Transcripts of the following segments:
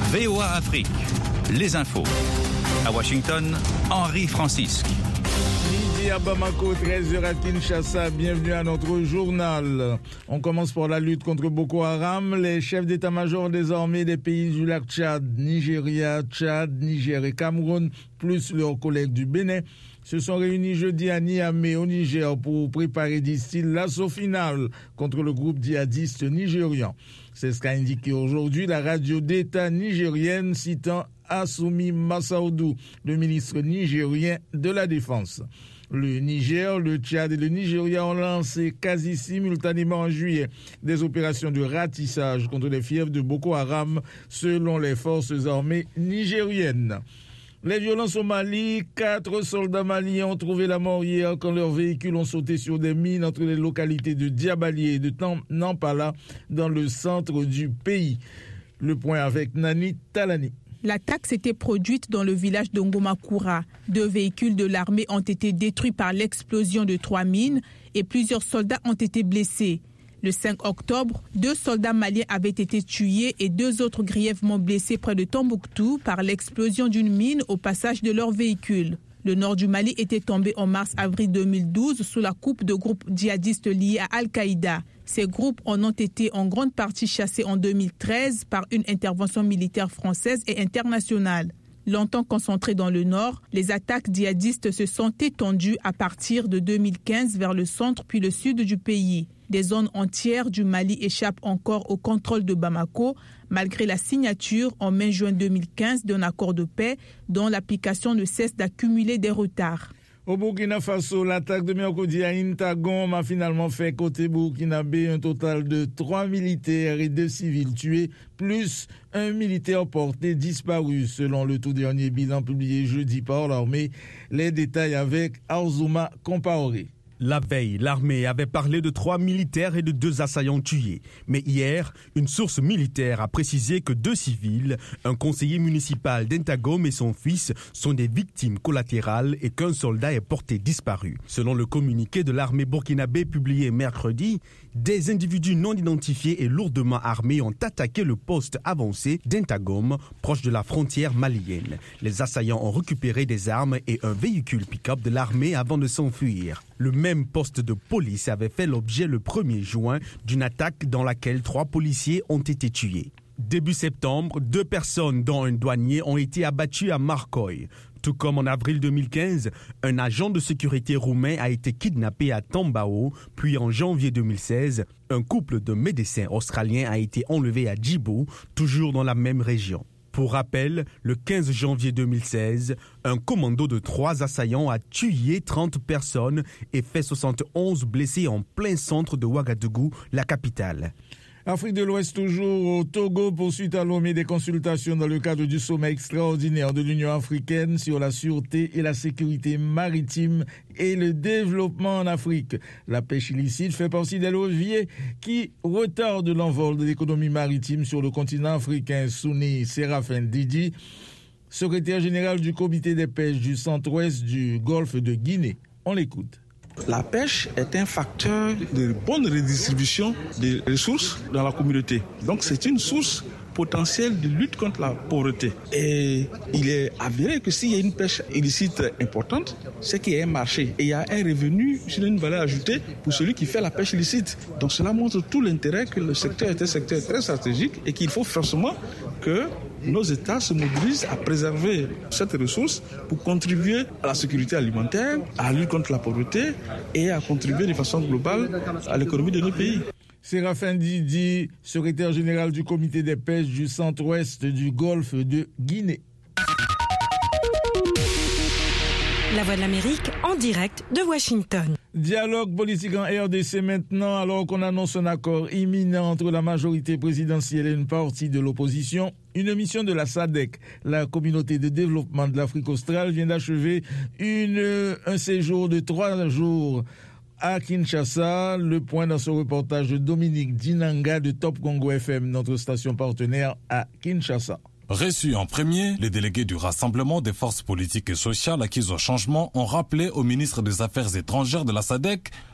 VOA Afrique, les infos. À Washington, Henri Francisque. Midi à Bamako, 13h à Kinshasa, bienvenue à notre journal. On commence par la lutte contre Boko Haram. Les chefs d'état-major des armées des pays du lac Tchad, Nigeria, Tchad, Niger et Cameroun, plus leurs collègues du Bénin, se sont réunis jeudi à Niamey au Niger pour préparer, disent-ils, l'assaut final contre le groupe djihadiste nigérian. C'est ce qu'a indiqué aujourd'hui la radio d'État nigérienne citant Assoumi Massaoudou, le ministre nigérien de la Défense. Le Niger, le Tchad et le Nigeria ont lancé quasi simultanément en juillet des opérations de ratissage contre les fiefs de Boko Haram selon les forces armées nigériennes. Les violences au Mali, 4 soldats maliens ont trouvé la mort hier quand leurs véhicules ont sauté sur des mines entre les localités de Diabali et de Nampala dans le centre du pays. Le point avec Nani Talani. L'attaque s'était produite dans le village de Ngomakura. 2 véhicules de l'armée ont été détruits par l'explosion de 3 mines et plusieurs soldats ont été blessés. Le 5 octobre, 2 soldats maliens avaient été tués et 2 autres grièvement blessés près de Tombouctou par l'explosion d'une mine au passage de leur véhicule. Le nord du Mali était tombé en mars-avril 2012 sous la coupe de groupes djihadistes liés à Al-Qaïda. Ces groupes en ont été en grande partie chassés en 2013 par une intervention militaire française et internationale. Longtemps concentrées dans le nord, les attaques djihadistes se sont étendues à partir de 2015 vers le centre puis le sud du pays. Des zones entières du Mali échappent encore au contrôle de Bamako, malgré la signature en mai-juin 2015 d'un accord de paix dont l'application ne cesse d'accumuler des retards. Au Burkina Faso, l'attaque de mercredi à Intagom a finalement fait côté burkinabé un total de 3 militaires et 2 civils tués, plus un militaire porté disparu, selon le tout dernier bilan publié jeudi par l'armée. Les détails avec Arzouma Compaoré. La veille, l'armée avait parlé de 3 militaires et de 2 assaillants tués. Mais hier, une source militaire a précisé que 2 civils, un conseiller municipal d'Intagom et son fils, sont des victimes collatérales et qu'un soldat est porté disparu. Selon le communiqué de l'armée burkinabé publié mercredi, des individus non identifiés et lourdement armés ont attaqué le poste avancé d'Intagom, proche de la frontière malienne. Les assaillants ont récupéré des armes et un véhicule pick-up de l'armée avant de s'enfuir. Le même poste de police avait fait l'objet le 1er juin d'une attaque dans laquelle 3 policiers ont été tués. Début septembre, 2 personnes, dont un douanier, ont été abattues à Marcoy. Tout comme en avril 2015, un agent de sécurité roumain a été kidnappé à Tambao, puis en janvier 2016, un couple de médecins australiens a été enlevé à Djibou, toujours dans la même région. Pour rappel, le 15 janvier 2016, un commando de 3 assaillants a tué 30 personnes et fait 71 blessés en plein centre de Ouagadougou, la capitale. Afrique de l'Ouest toujours, au Togo poursuit à Lomé des consultations dans le cadre du sommet extraordinaire de l'Union africaine sur la sûreté et la sécurité maritime et le développement en Afrique. La pêche illicite fait partie des leviers qui retardent l'envol de l'économie maritime sur le continent africain. Souni Séraphin Didi, secrétaire général du comité des pêches du centre-ouest du golfe de Guinée. On l'écoute. La pêche est un facteur de bonne redistribution des ressources dans la communauté. Donc c'est une source potentielle de lutte contre la pauvreté. Et il est avéré que s'il y a une pêche illicite importante, c'est qu'il y a un marché et il y a un revenu sur une valeur ajoutée pour celui qui fait la pêche illicite. Donc cela montre tout l'intérêt que le secteur est un secteur très stratégique et qu'il faut forcément que nos États se mobilisent à préserver cette ressource pour contribuer à la sécurité alimentaire, à la lutte contre la pauvreté et à contribuer de façon globale à l'économie de nos pays. Séraphin Didi, secrétaire général du comité des pêches du centre-ouest du golfe de Guinée. La Voix de l'Amérique en direct de Washington. Dialogue politique en RDC maintenant, alors qu'on annonce un accord imminent entre la majorité présidentielle et une partie de l'opposition. Une mission de la SADC, la communauté de développement de l'Afrique australe, vient d'achever un séjour de 3 jours à Kinshasa. Le point dans ce reportage de Dominique Dinanga de Top Congo FM, notre station partenaire à Kinshasa. Reçus en premier, les délégués du Rassemblement des forces politiques et sociales acquises au changement ont rappelé au ministre des Affaires étrangères de la SADC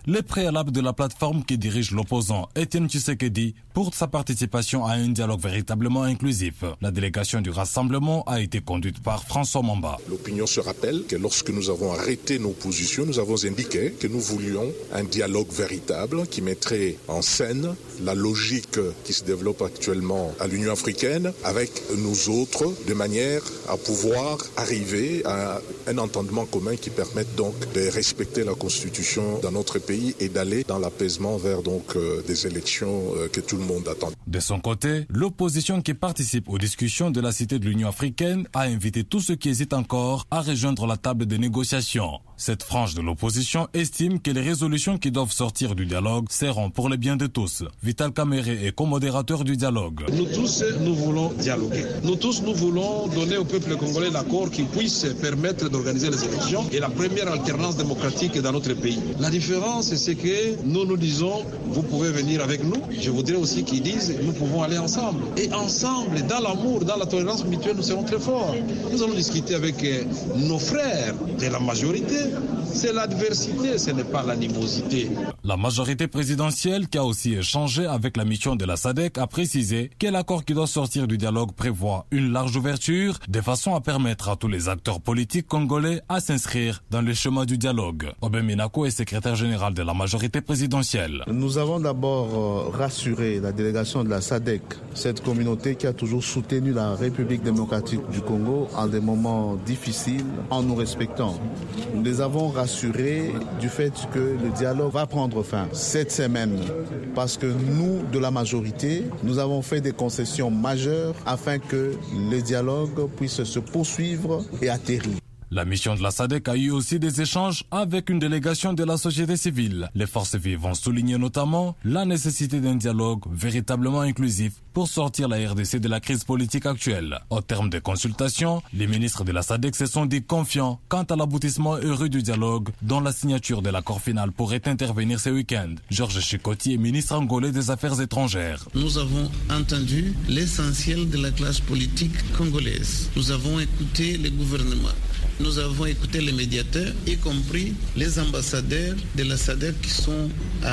les préalables de la plateforme qui dirige l'opposant Étienne Tshisekedi pour sa participation à un dialogue véritablement inclusif. La délégation du Rassemblement a été conduite par François Mamba. L'opinion se rappelle que lorsque nous avons arrêté nos positions, nous avons indiqué que nous voulions un dialogue véritable qui mettrait en scène la logique qui se développe actuellement à l'Union africaine avec nous autres, de manière à pouvoir arriver à un entendement commun qui permette donc de respecter la Constitution dans notre pays et d'aller dans l'apaisement vers donc des élections que tout le monde attend. De son côté, l'opposition qui participe aux discussions de la Cité de l'Union africaine a invité tous ceux qui hésitent encore à rejoindre la table de négociation. Cette frange de l'opposition estime que les résolutions qui doivent sortir du dialogue seront pour le bien de tous. Vital Kamere est co-modérateur du dialogue. Nous tous, nous voulons dialoguer. Nous tous, nous voulons donner au peuple congolais l'accord qui puisse permettre d'organiser les élections et la première alternance démocratique dans notre pays. La différence, c'est que nous disons, vous pouvez venir avec nous. Je voudrais aussi qu'ils disent, nous pouvons aller ensemble. Et ensemble, dans l'amour, dans la tolérance mutuelle, nous serons très forts. Nous allons discuter avec nos frères de la majorité. C'est l'adversité, ce n'est pas l'animosité. La majorité présidentielle, qui a aussi échangé avec la mission de la SADC, a précisé que l'accord qui doit sortir du dialogue prévoit une large ouverture, de façon à permettre à tous les acteurs politiques congolais à s'inscrire dans le chemin du dialogue. Obem Minako est secrétaire général de la majorité présidentielle. Nous avons d'abord rassuré la délégation de la SADC, cette communauté qui a toujours soutenu la République démocratique du Congo en des moments difficiles, en nous respectant. Nous les avons rassurés du fait que le dialogue va prendre fin cette semaine parce que nous, de la majorité, nous avons fait des concessions majeures afin que le dialogue puisse se poursuivre et atterrir. La mission de la SADC a eu aussi des échanges avec une délégation de la société civile. Les forces vives ont souligné notamment la nécessité d'un dialogue véritablement inclusif pour sortir la RDC de la crise politique actuelle. Au terme des consultations, les ministres de la SADC se sont dit confiants quant à l'aboutissement heureux du dialogue dont la signature de l'accord final pourrait intervenir ce week-end. Georges Chikoti est ministre angolais des Affaires étrangères. Nous avons entendu l'essentiel de la classe politique congolaise. Nous avons écouté les gouvernements. Nous avons écouté les médiateurs, y compris les ambassadeurs de la SADC qui sont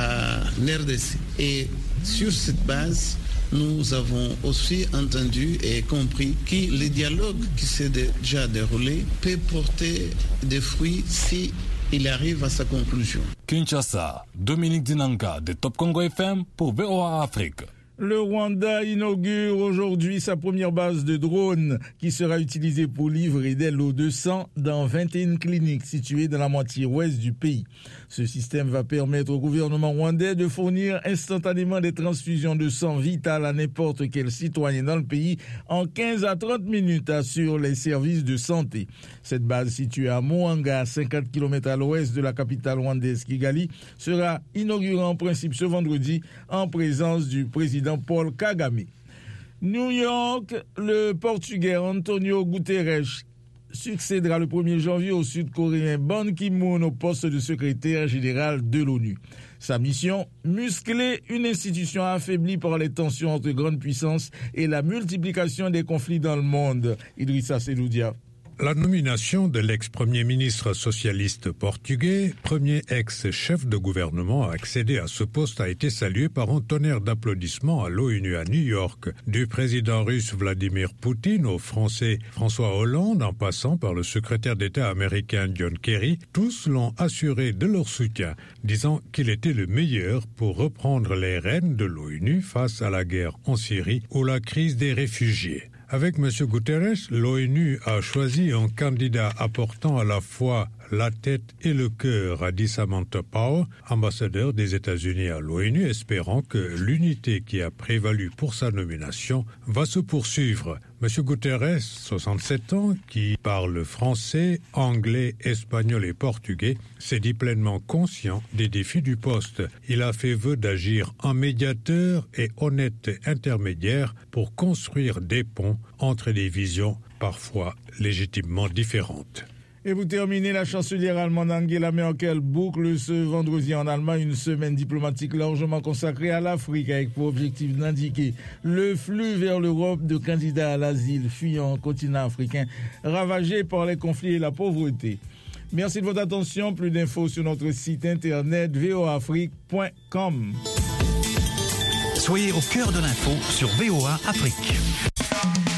à RDC. Et sur cette base, nous avons aussi entendu et compris que le dialogue qui s'est déjà déroulé peut porter des fruits si il arrive à sa conclusion. Kinshasa, Dominique Dinanga de Top Congo FM pour VOA Afrique. Le Rwanda inaugure aujourd'hui sa première base de drones qui sera utilisée pour livrer des lots de sang dans 21 cliniques situées dans la moitié ouest du pays. Ce système va permettre au gouvernement rwandais de fournir instantanément des transfusions de sang vitales à n'importe quel citoyen dans le pays en 15 à 30 minutes, assurent les services de santé. Cette base située à Muhanga, à 50 km à l'ouest de la capitale rwandaise Kigali, sera inaugurée en principe ce vendredi en présence du président Paul Kagame. New York, le Portugais Antonio Guterres succédera le 1er janvier au Sud-Coréen Ban Ki-moon au poste de secrétaire général de l'ONU. Sa mission, muscler une institution affaiblie par les tensions entre grandes puissances et la multiplication des conflits dans le monde. Idrissa Seloudia. La nomination de l'ex-premier ministre socialiste portugais, premier ex-chef de gouvernement à accéder à ce poste, a été saluée par un tonnerre d'applaudissements à l'ONU à New York. Du président russe Vladimir Poutine au français François Hollande, en passant par le secrétaire d'État américain John Kerry, tous l'ont assuré de leur soutien, disant qu'il était le meilleur pour reprendre les rênes de l'ONU face à la guerre en Syrie ou la crise des réfugiés. Avec M. Guterres, l'ONU a choisi un candidat apportant à la fois la tête et le cœur, a dit Samantha Power, ambassadeur des États-Unis à l'ONU, espérant que l'unité qui a prévalu pour sa nomination va se poursuivre. M. Guterres, 67 ans, qui parle français, anglais, espagnol et portugais, s'est dit pleinement conscient des défis du poste. Il a fait vœu d'agir en médiateur et honnête intermédiaire pour construire des ponts entre des visions parfois légitimement différentes. Et vous terminez, la chancelière allemande Angela Merkel boucle ce vendredi en Allemagne une semaine diplomatique largement consacrée à l'Afrique avec pour objectif d'indiquer le flux vers l'Europe de candidats à l'asile fuyant un continent africain ravagé par les conflits et la pauvreté. Merci de votre attention. Plus d'infos sur notre site internet voaafrique.com. Soyez au cœur de l'info sur VOA Afrique.